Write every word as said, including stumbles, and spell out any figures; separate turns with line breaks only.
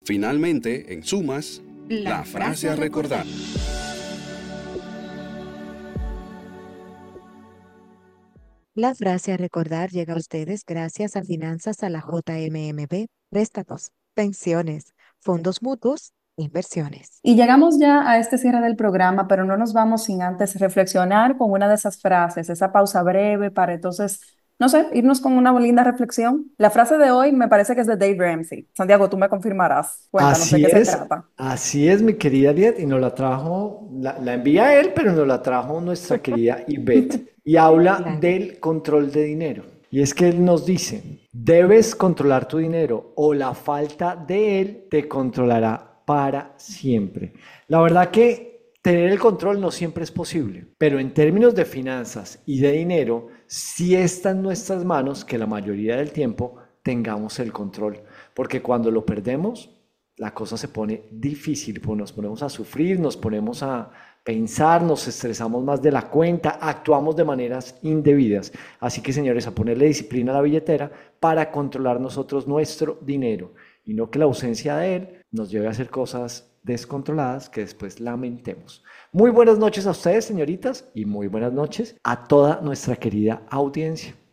Finalmente, en Sumas, la, la frase a recordar.
La frase a recordar llega a ustedes gracias a Finanzas a la J M M B, préstamos, pensiones, fondos mutuos, inversiones.
Y llegamos ya a este cierre del programa, pero no nos vamos sin antes reflexionar con una de esas frases, esa pausa breve para entonces, no sé, irnos con una linda reflexión. La frase de hoy me parece que es de Dave Ramsey. Santiago, tú me confirmarás. Cuéntanos de
Así
qué se
es,
trata.
así es, mi querida Liet, y nos la trajo, la, la envía él, pero nos la trajo nuestra querida Ivette, y habla
Claro.
del control de dinero. Y es que él nos dice, debes controlar tu dinero o la falta de él te controlará para siempre. La verdad que tener el control no siempre es posible, pero en términos de finanzas y de dinero, sí está en nuestras manos que la mayoría del tiempo tengamos el control, porque cuando lo perdemos, la cosa se pone difícil, pues nos ponemos a sufrir, nos ponemos a pensar, nos estresamos más de la cuenta, actuamos de maneras indebidas. Así que, señores, a ponerle disciplina a la billetera para controlar nosotros nuestro dinero y no que la ausencia de él nos lleve a hacer cosas descontroladas que después lamentemos. Muy buenas noches a ustedes, señoritas, y muy buenas noches a toda nuestra querida audiencia.